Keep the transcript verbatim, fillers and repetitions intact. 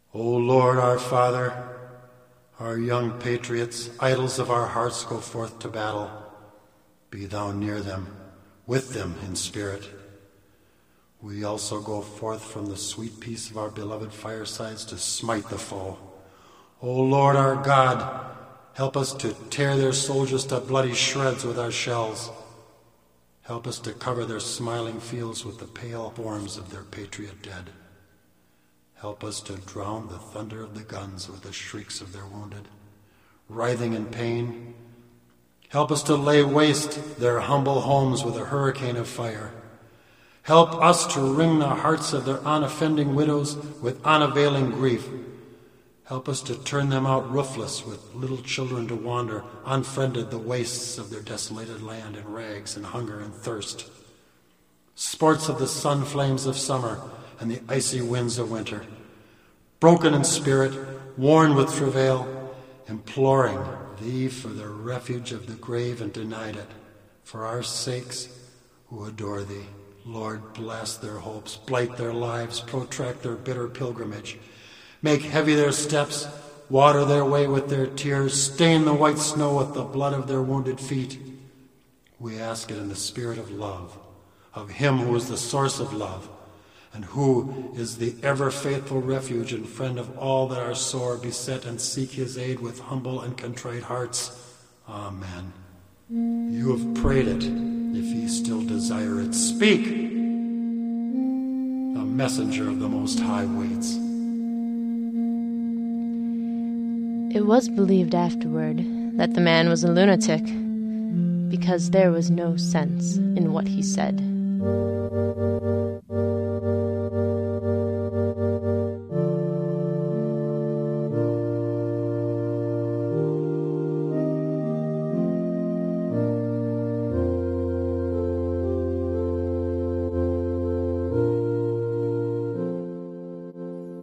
O Lord our Father, our young patriots, idols of our hearts, go forth to battle. Be thou near them, with them in spirit. We also go forth from the sweet peace of our beloved firesides to smite the foe. O Lord our God, help us to tear their soldiers to bloody shreds with our shells. Help us to cover their smiling fields with the pale forms of their patriot dead. Help us to drown the thunder of the guns with the shrieks of their wounded, writhing in pain. Help us to lay waste their humble homes with a hurricane of fire. Help us to wring the hearts of their unoffending widows with unavailing grief. Help us to turn them out roofless with little children to wander, unfriended, the wastes of their desolated land in rags and hunger and thirst. Sports of the sun flames of summer and the icy winds of winter, broken in spirit, worn with travail, imploring thee for the refuge of the grave and denied it, for our sakes who adore thee. Lord, bless their hopes, blight their lives, protract their bitter pilgrimage, make heavy their steps, water their way with their tears, stain the white snow with the blood of their wounded feet. We ask it in the spirit of love, of him who is the source of love, and who is the ever-faithful refuge and friend of all that are sore beset and seek his aid with humble and contrite hearts. Amen. You have prayed it, if ye still desire it. Speak! The messenger of the Most High waits. It was believed afterward that the man was a lunatic, because there was no sense in what he said.